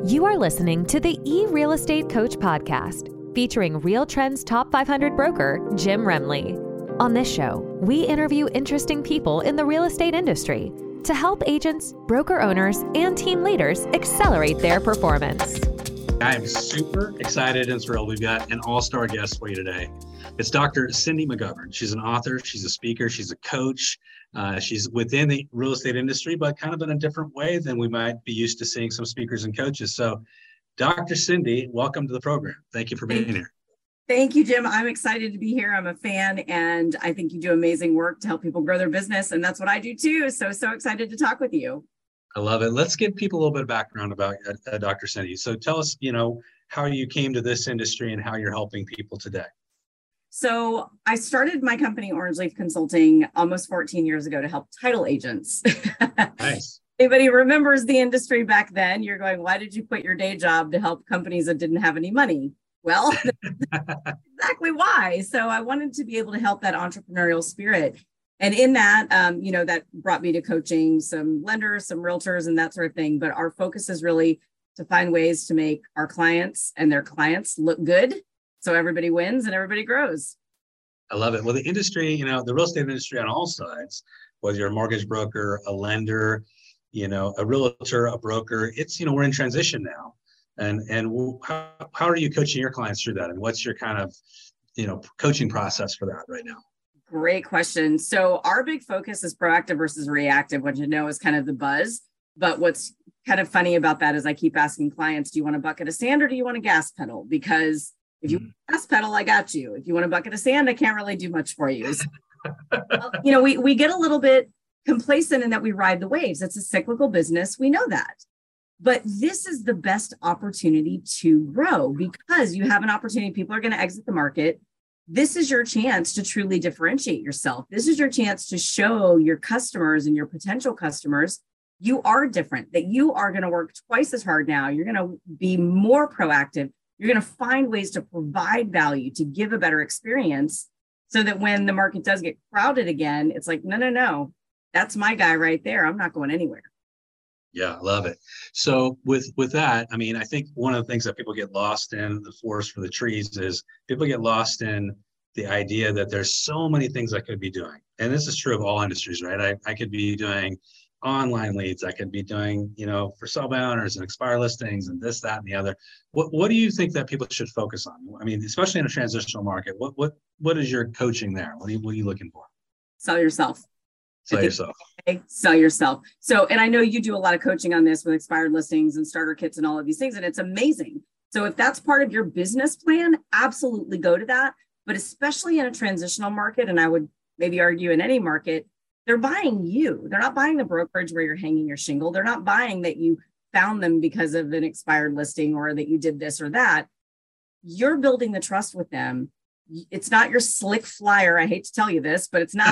You are listening to the eReal Estate Coach podcast, featuring Real Trends Top 500 broker, Jim Remley. On this show, we interview interesting people in the real estate industry to help agents, broker owners, and team leaders accelerate their performance. I am super excited and thrilled. We've got an all-star guest for you today. It's Dr. Cindy McGovern. She's an author, she's a speaker, she's a coach. She's within the real estate industry, but kind of in a different way than we might be used to seeing some speakers and coaches. So Dr. Cindy, welcome to the program. Thank you for being here. Thank you, Jim. I'm excited to be here. I'm a fan, and I think you do amazing work to help people grow their business. And that's what I do too. So excited to talk with you. I love it. Let's give people a little bit of background about Dr. Cindy. So tell us, how you came to this industry and how you're helping people today. So I started my company, Orange Leaf Consulting, almost 14 years ago to help title agents. Nice. Anybody remembers the industry back then? You're going, why did you quit your day job to help companies that didn't have any money? Well, exactly why. So I wanted to be able to help that entrepreneurial spirit. And in that, that brought me to coaching some lenders, some realtors, and that sort of thing. But our focus is really to find ways to make our clients and their clients look good, so everybody wins and everybody grows. I love it. Well, the industry, the real estate industry on all sides, whether you're a mortgage broker, a lender, a realtor, a broker, it's, we're in transition now. And how are you coaching your clients through that? And what's your kind of, coaching process for that right now? Great question. So our big focus is proactive versus reactive, which is kind of the buzz. But what's kind of funny about that is I keep asking clients, do you want a bucket of sand or do you want a gas pedal? Because if you want a gas pedal, I got you. If you want a bucket of sand, I can't really do much for you. So, we get a little bit complacent in that we ride the waves. It's a cyclical business. We know that. But this is the best opportunity to grow because you have an opportunity. People are going to exit the market. This is your chance to truly differentiate yourself. This is your chance to show your customers and your potential customers you are different, that you are going to work twice as hard now. You're going to be more proactive. You're going to find ways to provide value, to give a better experience so that when the market does get crowded again, it's like, no, that's my guy right there. I'm not going anywhere. Yeah, I love it. So with that, I think one of the things that people get lost in, the forest for the trees, is people get lost in the idea that there's so many things I could be doing. And this is true of all industries, right? I could be doing online leads. I could be doing, for sell by owners and expire listings and this, that, and the other. What do you think that people should focus on? Especially in a transitional market, what is your coaching there? What are you looking for? Sell yourself. Sell yourself. Sell yourself. So, and I know you do a lot of coaching on this with expired listings and starter kits and all of these things, and it's amazing. So if that's part of your business plan, absolutely go to that. But especially in a transitional market, and I would maybe argue in any market, they're buying you. They're not buying the brokerage where you're hanging your shingle. They're not buying that you found them because of an expired listing or that you did this or that. You're building the trust with them. It's not your slick flyer. I hate to tell you this, but it's not.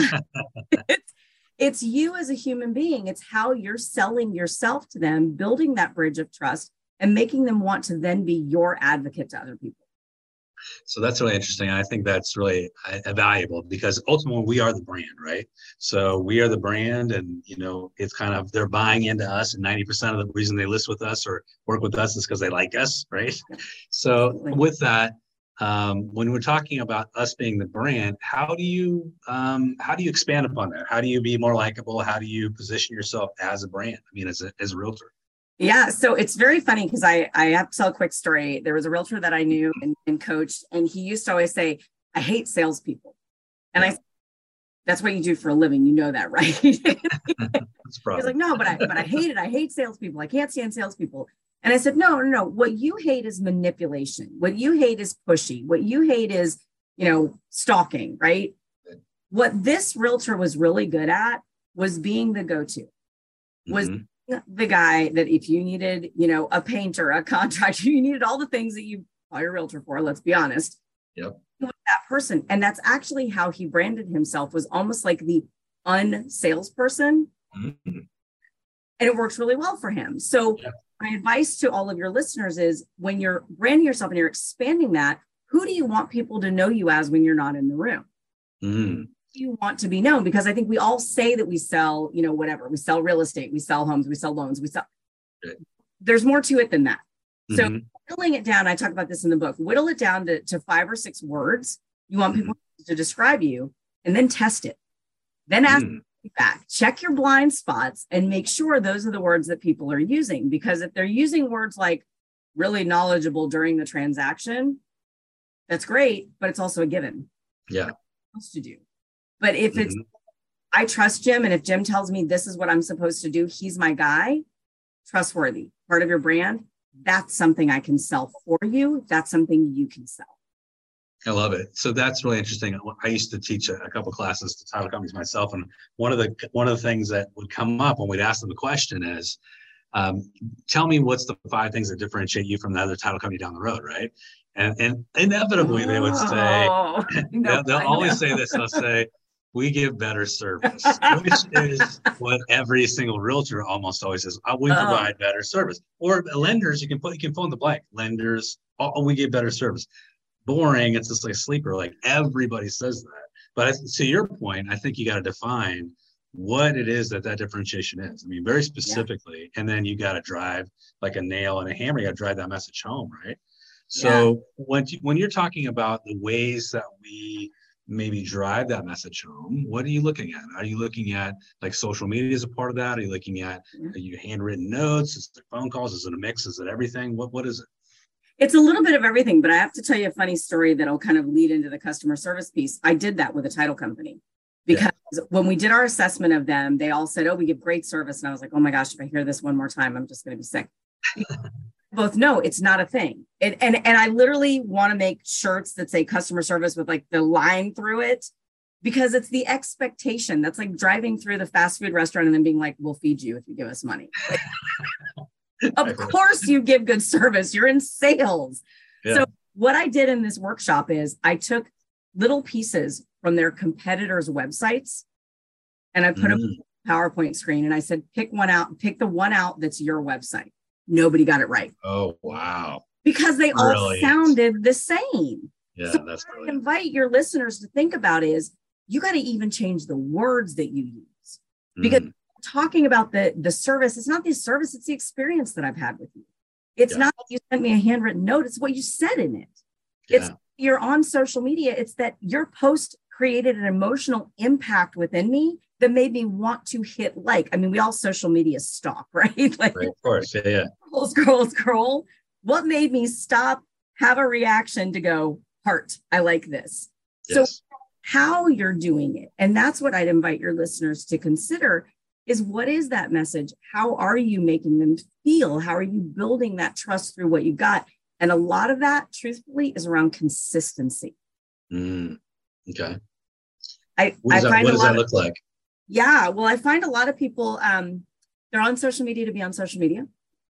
It's you as a human being. It's how you're selling yourself to them, building that bridge of trust and making them want to then be your advocate to other people. So that's really interesting. I think that's really valuable because ultimately we are the brand, right? So we are the brand and, it's kind of, they're buying into us and 90% of the reason they list with us or work with us is because they like us, right? So with that, when we're talking about us being the brand, how do you expand upon that? How do you be more likable? How do you position yourself as a brand? As a realtor? Yeah. So it's very funny because I have to tell a quick story. There was a realtor that I knew and coached, and he used to always say, I hate salespeople. And I said, that's what you do for a living. You know that, right? He's like, no, but I hate it. I hate salespeople. I can't stand salespeople. And I said, no. What you hate is manipulation. What you hate is pushy. What you hate is, stalking, right? What this realtor was really good at was being the go-to, was the guy that if you needed, a painter, a contractor, you needed all the things that you call your realtor for, let's be honest. Yep. That person. And that's actually how he branded himself, was almost like the unsalesperson. Mm-hmm. And it works really well for him. So my advice to all of your listeners is when you're branding yourself and you're expanding that, who do you want people to know you as when you're not in the room? Mm. You want to be known, because I think we all say that we sell, whatever. We sell real estate, we sell homes, we sell loans, we sell. There's more to it than that. So whittling it down, I talk about this in the book, whittle it down to 5 or 6 words you want people to describe you, and then test it. Then ask feedback, check your blind spots, and make sure those are the words that people are using. Because if they're using words like really knowledgeable during the transaction, that's great, but it's also a given. Yeah. To do. But if it's, I trust Jim, and if Jim tells me this is what I'm supposed to do, he's my guy, trustworthy, part of your brand, that's something I can sell for you. That's something you can sell. I love it. So that's really interesting. I used to teach a couple classes to title companies myself, and one of the things that would come up when we'd ask them the question is, tell me what's the 5 things that differentiate you from the other title company down the road, right? And inevitably they would say, they'll always say this. They'll say, we give better service, which is what every single realtor almost always says. We provide better service. Or lenders, you can fill in the blank. Lenders, we give better service. Boring. It's just like a sleeper. Like everybody says that. But to your point, I think you got to define what it is that differentiation is. I mean, very specifically, and then you got to drive like a nail and a hammer. You got to drive that message home, right? So when you're talking about the ways that we maybe drive that message home, what are you looking at? Are you looking at like social media as a part of that? Are you looking at your handwritten notes? Is it phone calls? Is it a mix? Is it everything? What is it? It's a little bit of everything, but I have to tell you a funny story that'll kind of lead into the customer service piece. I did that with a title company because when we did our assessment of them, they all said, oh, we give great service. And I was like, oh my gosh, if I hear this one more time, I'm just going to be sick. Both know it's not a thing. And I literally want to make shirts that say customer service with like the line through it, because it's the expectation. That's like driving through the fast food restaurant and then being like, we'll feed you if you give us money. Of course you give good service. You're in sales. Yeah. So what I did in this workshop is I took little pieces from their competitors' websites and I put them on a PowerPoint screen and I said, pick the one out that's your website. Nobody got it right. Oh, wow. Because they all sounded the same. Yeah, so that's what I invite your listeners to think about is you got to even change the words that you use. Because talking about the service, it's not the service, it's the experience that I've had with you. It's not that you sent me a handwritten note, it's what you said in it. It's you're on social media, it's that your post created an emotional impact within me that made me want to hit like. I mean, we all social media stalk, right? Like, right, of course, yeah. Scroll. What made me stop, have a reaction to go, heart, I like this. Yes. So how you're doing it, and that's what I'd invite your listeners to consider is what is that message? How are you making them feel? How are you building that trust through what you got? And a lot of that, truthfully, is around consistency. Okay. What does that look like? Yeah, well, I find a lot of people, they're on social media to be on social media.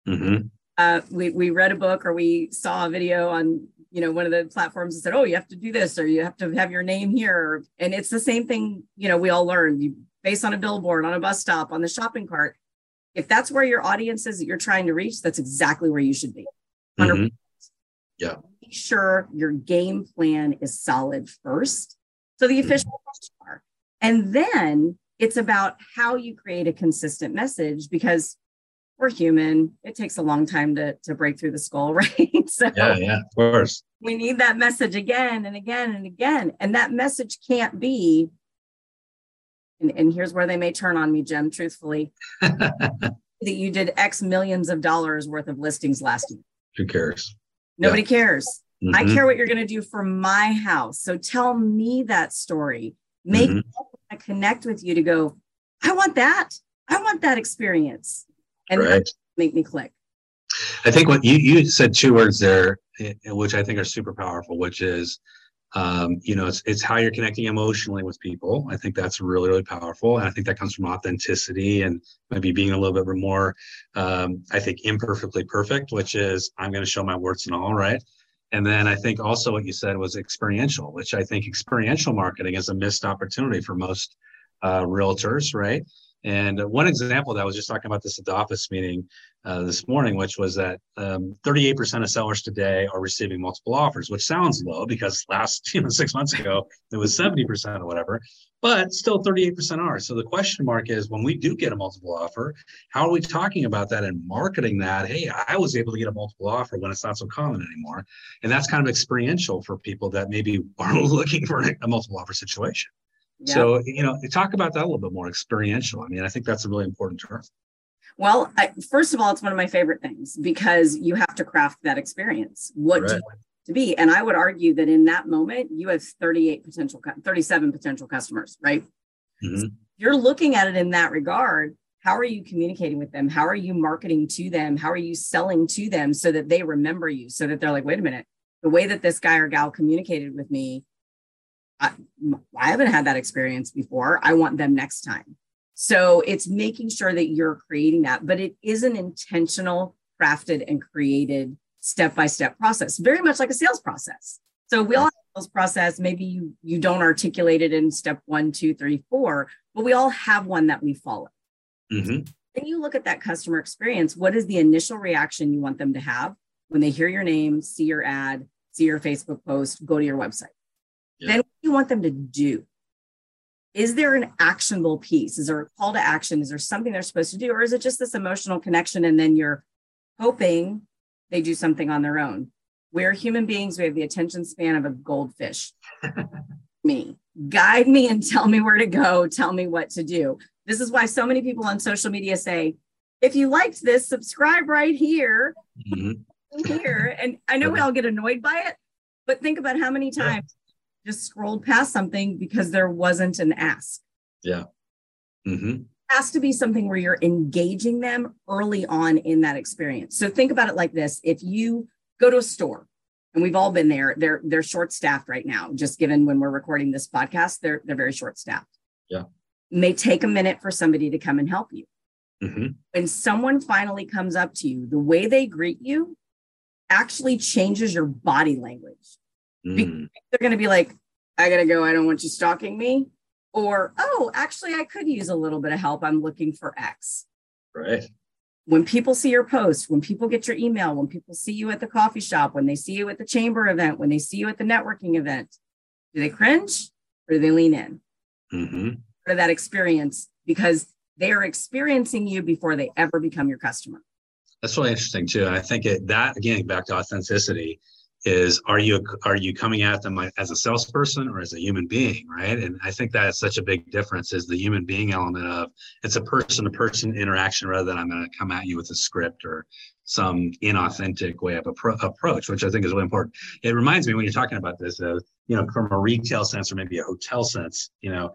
We read a book or we saw a video on, one of the platforms that said, oh, you have to do this, or you have to have your name here. And it's the same thing, we all learned. You based on a billboard, on a bus stop, on the shopping cart. If that's where your audience is that you're trying to reach, that's exactly where you should be. 100%. Yeah. Make sure your game plan is solid first. So the official are. And then it's about how you create a consistent message, because we're human. It takes a long time to break through the skull, right? So yeah, of course. We need that message again and again and again. And that message can't be, and here's where they may turn on me, Jim, truthfully, that you did X millions of dollars worth of listings last year. Who cares? Nobody cares. I care what you're going to do for my house. So tell me that story. Make me connect with you to go, I want that. I want that experience. And that make me click. I think what you said 2 words there, which I think are super powerful, which is, it's how you're connecting emotionally with people. I think that's really, really powerful. And I think that comes from authenticity and maybe being a little bit more, I think, imperfectly perfect, which is I'm going to show my warts and all, right? And then I think also what you said was experiential, which I think experiential marketing is a missed opportunity for most realtors, right? And one example that I was just talking about this at the office meeting, this morning, which was that 38% of sellers today are receiving multiple offers, which sounds low because last 6 months ago it was 70% or whatever, but still 38% are. So the question mark is, when we do get a multiple offer, how are we talking about that and marketing that? Hey, I was able to get a multiple offer when it's not so common anymore. And that's kind of experiential for people that maybe are looking for a multiple offer situation. Yep. So, talk about that a little bit more, experiential. I mean, I think that's a really important term. Well, first of all, it's one of my favorite things because you have to craft that experience. What do you want it to be? And I would argue that in that moment, you have 37 potential customers, right? Mm-hmm. So you're looking at it in that regard. How are you communicating with them? How are you marketing to them? How are you selling to them so that they remember you, so that they're like, wait a minute, the way that this guy or gal communicated with me, I haven't had that experience before. I want them next time. So it's making sure that you're creating that, but it is an intentional, crafted, and created step-by-step process, very much like a sales process. So we all have a sales process. Maybe you don't articulate it in step 1, 2, 3, 4, but we all have one that we follow. Mm-hmm. Then you look at that customer experience. What is the initial reaction you want them to have when they hear your name, see your ad, see your Facebook post, go to your website? Yeah. Then what do you want them to do? Is there an actionable piece? Is there a call to action? Is there something they're supposed to do? Or is it just this emotional connection and then you're hoping they do something on their own? We're human beings. We have the attention span of a goldfish. Guide me and tell me where to go. Tell me what to do. This is why so many people on social media say, if you liked this, subscribe right here. Mm-hmm. Here. And I know we all get annoyed by it, but think about how many times just scrolled past something because there wasn't an ask. Yeah. Mm-hmm. It has to be something where you're engaging them early on in that experience. So think about it like this. If you go to a store, and we've all been there, they're short-staffed right now, just given when we're recording this podcast, they're very short-staffed. Yeah. It may take a minute for somebody to come and help you. Mm-hmm. When someone finally comes up to you, the way they greet you actually changes your body language. They're going to be like, I got to go. I don't want you stalking me. Or, oh, actually, I could use a little bit of help. I'm looking for X. Right. When people see your post, when people get your email, when people see you at the coffee shop, when they see you at the chamber event, when they see you at the networking event, do they cringe or do they lean in? Mm-hmm. For that experience, because they are experiencing you before they ever become your customer. That's really interesting too. And I think that again, back to authenticity, is are you coming at them as a salesperson or as a human being, right? And I think that is such a big difference, is the human being element of it's a person-to-person interaction rather than I'm going to come at you with a script or some inauthentic way of approach, which I think is really important. It reminds me when you're talking about this, from a retail sense or maybe a hotel sense,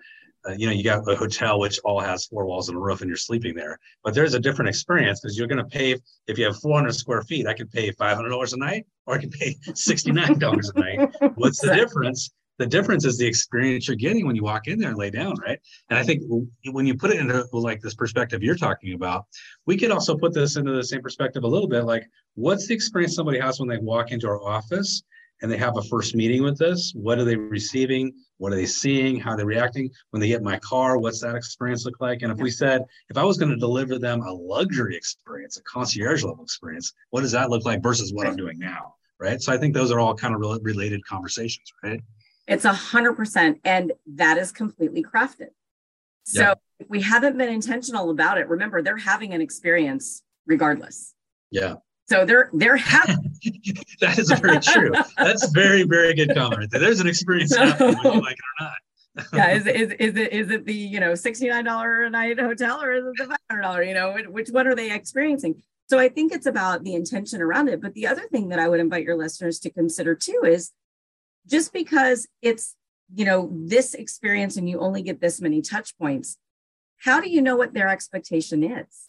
you got a hotel which all has 4 walls and a roof and you're sleeping there, but there's a different experience because you're going to pay, if you have 400 square feet, I can pay $500 a night or I can pay $69 a night. What's the difference? The difference is the experience you're getting when you walk in there and lay down, right? And I think when you put it into like this perspective you're talking about, we could also put this into the same perspective a little bit, like what's the experience somebody has when they walk into our office and they have a first meeting with us? What are they receiving? What are they seeing? How are they reacting? When they get in my car, what's that experience look like? And if I was going to deliver them a luxury experience, a concierge level experience, what does that look like versus what I'm doing now, right? So I think those are all kind of related conversations, right? It's 100%. And that is completely crafted. So if we haven't been intentional about it, remember, they're having an experience regardless. Yeah. So they're happy. That is very true. That's very, very good comment. There's an experience happening whether you like it or not. Yeah, is it the $69 a night hotel or is it the $500? Which one are they experiencing? So I think it's about the intention around it. But the other thing that I would invite your listeners to consider too is just because it's this experience and you only get this many touch points, how do you know what their expectation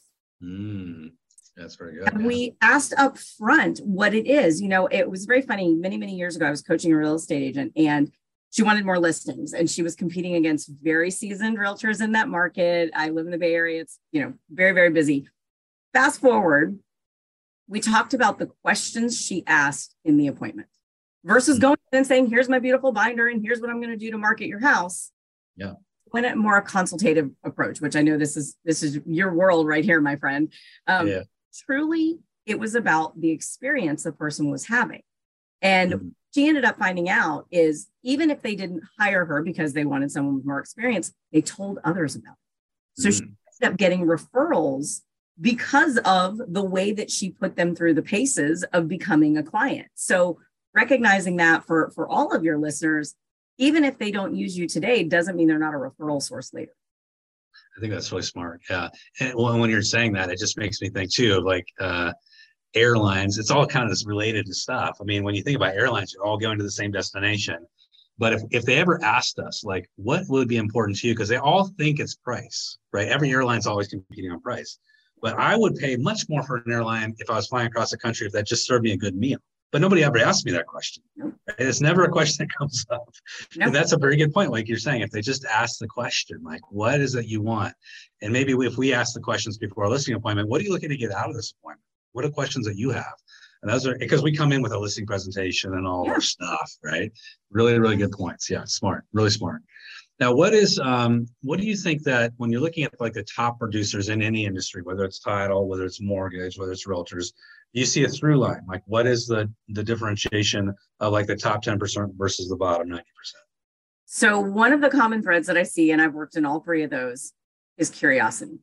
is? That's very good. And we asked up front what it is. It was very funny. Many, many years ago, I was coaching a real estate agent and she wanted more listings and she was competing against very seasoned realtors in that market. I live in the Bay Area. It's, very, very busy. Fast forward, we talked about the questions she asked in the appointment versus going in and saying, here's my beautiful binder and here's what I'm going to do to market your house. Yeah. Went at more a consultative approach, which I know this is your world right here, my friend. truly, it was about the experience the person was having. And she ended up finding out is even if they didn't hire her because they wanted someone with more experience, they told others about it. So she ended up getting referrals because of the way that she put them through the paces of becoming a client. So recognizing that for all of your listeners, even if they don't use you today, doesn't mean they're not a referral source later. I think that's really smart. Yeah. And when you're saying that, it just makes me think too of like airlines. It's all kind of related to stuff. I mean, when you think about airlines, you're all going to the same destination. But if they ever asked us, like, what would be important to you? Because they all think it's price, right? Every airline's always competing on price. But I would pay much more for an airline if I was flying across the country if that just served me a good meal. But nobody ever asked me that question. Right? It's never a question that comes up. And that's a very good point. Like you're saying, if they just ask the question, like, what is it you want? And maybe if we ask the questions before our listing appointment, what are you looking to get out of this appointment? What are questions that you have? And those are because we come in with a listing presentation and all our stuff, right? Really, really good points. Yeah, smart, really smart. Now, what do you think that when you're looking at like the top producers in any industry, whether it's title, whether it's mortgage, whether it's realtors, you see a through line? Like what is the differentiation of like the top 10% versus the bottom 90%? So one of the common threads that I see, and I've worked in all three of those, is curiosity.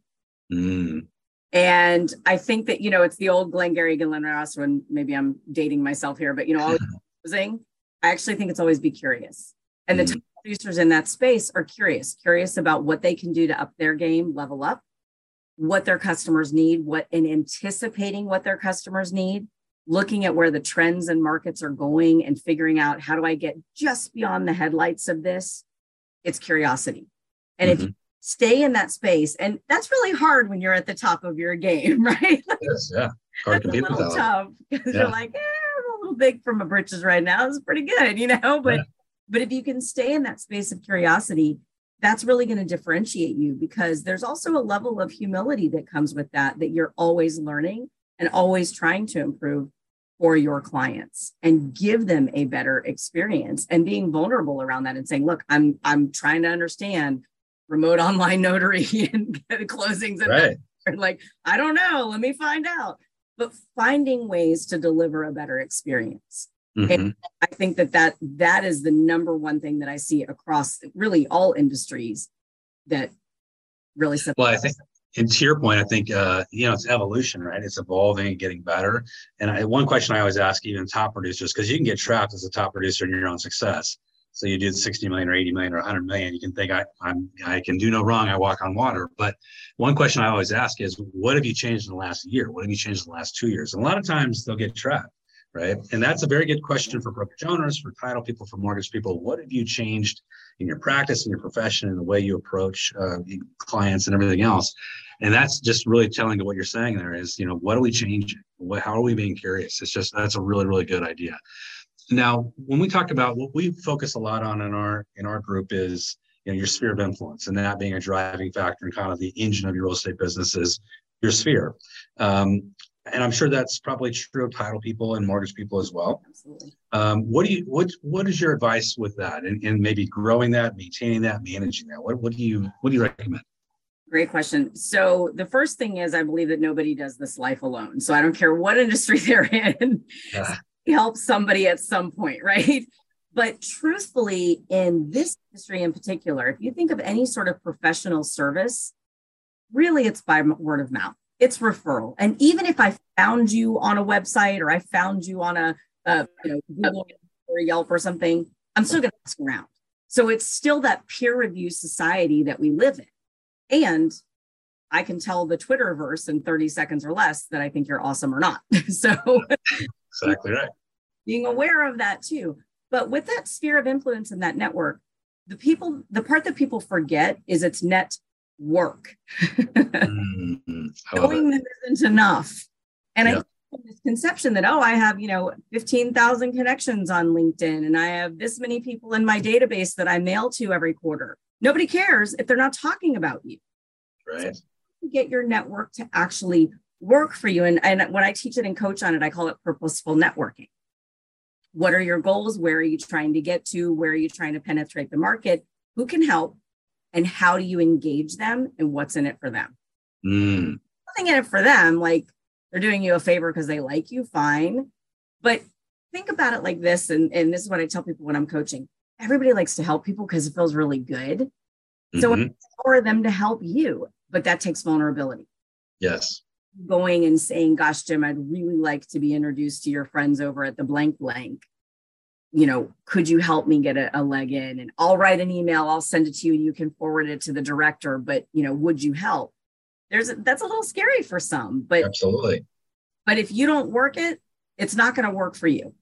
And I think that, it's the old Glengarry Glen Ross, when maybe I'm dating myself here, but, always closing. I actually think it's always be curious. And the top producers in that space are curious about what they can do to up their game, level up, what their customers need, and anticipating what their customers need, looking at where the trends and markets are going and figuring out how do I get just beyond the headlights of this? It's curiosity. And if you stay in that space, and that's really hard when you're at the top of your game, right? Yes, yeah. Hard to compete with that. Tough because you're like, I'm a little big for my britches right now. It's pretty good, But if you can stay in that space of curiosity, that's really going to differentiate you, because there's also a level of humility that comes with that you're always learning and always trying to improve for your clients and give them a better experience, and being vulnerable around that and saying, look, I'm trying to understand remote online notary and closings. And like, I don't know, let me find out. But finding ways to deliver a better experience. And I think that is the number one thing that I see across really all industries that really. Well, I think, and to your point, I think, it's evolution, right? It's evolving and getting better. And one question I always ask even top producers, because you can get trapped as a top producer in your own success. So you do 60 million or 80 million or 100 million, you can think I can do no wrong, I walk on water. But one question I always ask is, what have you changed in the last year? What have you changed in the last 2 years? And a lot of times they'll get trapped. Right. And that's a very good question for brokerage owners, for title people, for mortgage people. What have you changed in your practice, in your profession, in the way you approach clients and everything else? And that's just really telling to what you're saying there is, what are we changing? How are we being curious? That's a really, really good idea. Now, when we talk about what we focus a lot on in our group is, your sphere of influence, and that being a driving factor and kind of the engine of your real estate business is your sphere. And I'm sure that's probably true of title people and mortgage people as well. Absolutely. What is your advice with that, and maybe growing that, maintaining that, managing that? What do you recommend? Great question. So the first thing is, I believe that nobody does this life alone. So I don't care what industry they're in, help somebody at some point, right? But truthfully, in this industry in particular, if you think of any sort of professional service, really it's by word of mouth. It's referral. And even if I found you on a website, or I found you on a Google or Yelp or something, I'm still going to ask around. So it's still that peer review society that we live in. And I can tell the Twitterverse in 30 seconds or less that I think you're awesome or not. So exactly right. Being aware of that too. But with that sphere of influence and that network, the part that people forget is it's network. Knowing that isn't enough. And I think this conception that, I have, 15,000 connections on LinkedIn, and I have this many people in my database that I mail to every quarter. Nobody cares if they're not talking about you. Right. So get your network to actually work for you. And when I teach it and coach on it, I call it purposeful networking. What are your goals? Where are you trying to get to? Where are you trying to penetrate the market? Who can help? And how do you engage them? And what's in it for them? Nothing in it for them. Like, they're doing you a favor because they like you, fine. But think about it like this, and this is what I tell people when I'm coaching. Everybody likes to help people because it feels really good. So it's for them to help you, but that takes vulnerability. Yes. Going and saying, gosh, Jim, I'd really like to be introduced to your friends over at the blank blank. You know, could you help me get a leg in? And I'll write an email, I'll send it to you, and you can forward it to the director. But, you know, would you help? That's a little scary for some, but absolutely. But if you don't work it, it's not going to work for you.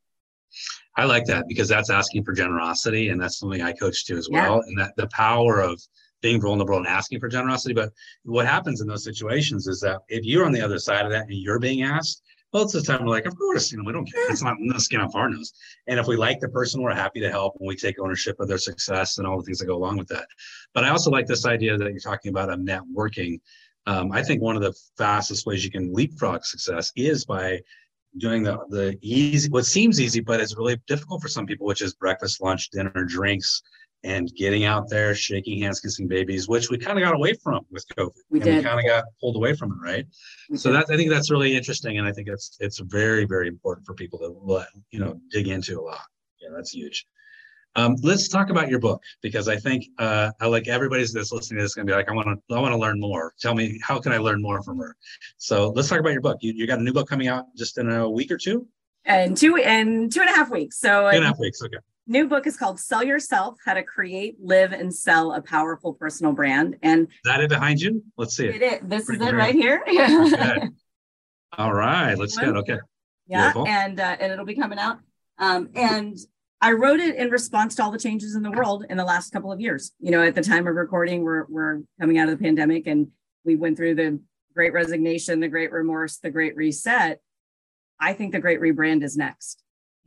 I like that because that's asking for generosity, and that's something I coach to as well. And that the power of being vulnerable and asking for generosity. But what happens in those situations is that if you're on the other side of that and you're being asked, well, it's the time we're like, of course, we don't care. It's not no skin off our nose. And if we like the person, we're happy to help, and we take ownership of their success and all the things that go along with that. But I also like this idea that you're talking about of networking. I think one of the fastest ways you can leapfrog success is by doing the easy, what seems easy, but it's really difficult for some people, which is breakfast, lunch, dinner, drinks, and getting out there, shaking hands, kissing babies, which we kind of got away from with COVID. We kind of got pulled away from it, right? So I think that's really interesting, and I think it's very, very important for people to dig into a lot. Yeah, that's huge. Let's talk about your book, because I think I like everybody that's listening to this is going to be like, I want to learn more. Tell me, how can I learn more from her? So let's talk about your book. You got a new book coming out just in a week or two? And 2.5 weeks. So 2.5 weeks. Okay. New book is called Sell Yourself: How to Create, Live, and Sell a Powerful Personal Brand. And is that it behind you? Let's see it. This is it right here. Okay. All right. Let's get it. Okay. Yeah. Beautiful. And it'll be coming out. And I wrote it in response to all the changes in the world in the last couple of years. You know, at the time of recording, we're coming out of the pandemic, and we went through the Great Resignation, the Great Remorse, the Great Reset. I think the Great Rebrand is next.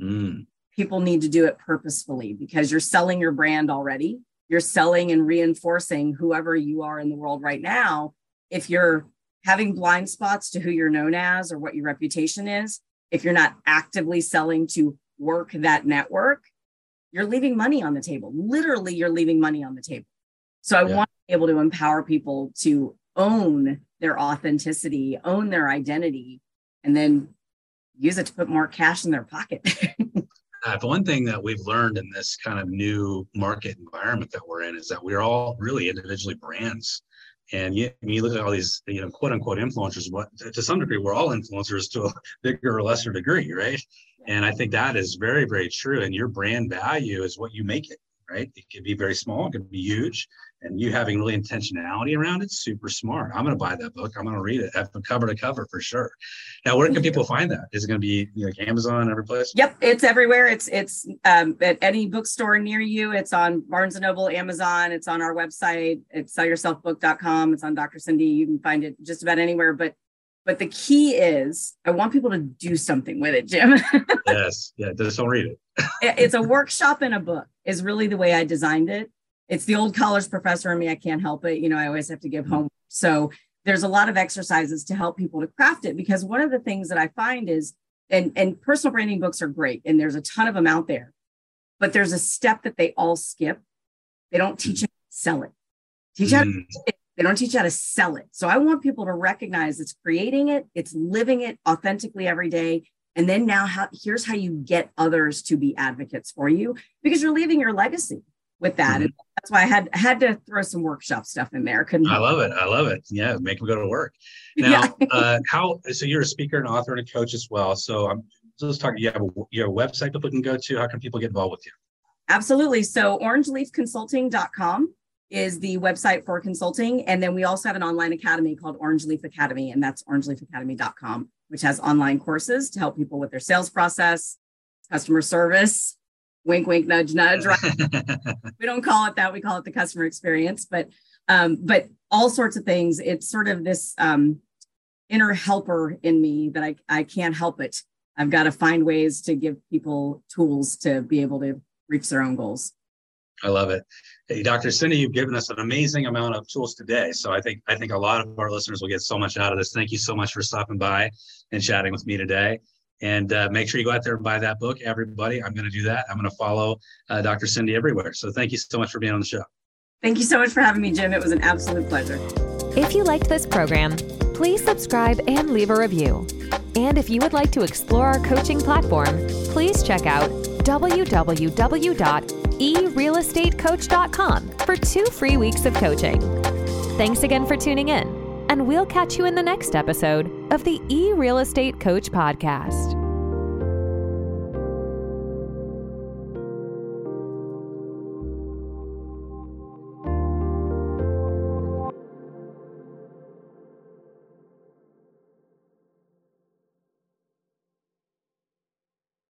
People need to do it purposefully, because you're selling your brand already. You're selling and reinforcing whoever you are in the world right now. If you're having blind spots to who you're known as or what your reputation is, if you're not actively selling to work that network, you're leaving money on the table. Literally, you're leaving money on the table. So I want to be able to empower people to own their authenticity, own their identity, and then use it to put more cash in their pocket. The one thing that we've learned in this kind of new market environment that we're in is that we're all really individually brands. And you look at all these, quote unquote influencers, but to some degree, we're all influencers to a bigger or lesser degree, right? And I think that is very, very true. And your brand value is what you make it, right? It could be very small, it could be huge. And you having really intentionality around it, super smart. I'm going to buy that book. I'm going to read it cover to cover for sure. Now, where can people find that? Is it going to be like Amazon, every place? Yep, it's everywhere. It's at any bookstore near you. It's on Barnes & Noble, Amazon. It's on our website. It's sellyourselfbook.com. It's on Dr. Cindy. You can find it just about anywhere. But the key is, I want people to do something with it, Jim. Yes. Yeah, just don't read it. It's a workshop in a book is really the way I designed it. It's the old college professor in me. I can't help it. I always have to give homework. So there's a lot of exercises to help people to craft it, because one of the things that I find is, and personal branding books are great, and there's a ton of them out there, but there's a step that they all skip. They don't teach you how to sell it. They don't teach you how to sell it. So I want people to recognize it's creating it, it's living it authentically every day. And then here's how you get others to be advocates for you, because you're leaving your legacy with that. And that's why I had to throw some workshop stuff in there. I love it. Yeah. Make them go to work. Now, so you're a speaker and author and a coach as well. So let's talk, you have your website people can go to. How can people get involved with you? Absolutely. So orangeleafconsulting.com is the website for consulting. And then we also have an online academy called Orange Leaf Academy, and that's orangeleafacademy.com, which has online courses to help people with their sales process, customer service, wink, wink, nudge, nudge, right? We don't call it that. We call it the customer experience, but all sorts of things. It's sort of this inner helper in me that I can't help it. I've got to find ways to give people tools to be able to reach their own goals. I love it. Hey, Dr. Cindy, you've given us an amazing amount of tools today. So I think a lot of our listeners will get so much out of this. Thank you so much for stopping by and chatting with me today. And make sure you go out there and buy that book, everybody. I'm going to do that. I'm going to follow Dr. Cindy everywhere. So thank you so much for being on the show. Thank you so much for having me, Jim. It was an absolute pleasure. If you liked this program, please subscribe and leave a review. And if you would like to explore our coaching platform, please check out www.erealestatecoach.com for 2 free weeks of coaching. Thanks again for tuning in, and we'll catch you in the next episode of the eReal Estate Coach Podcast.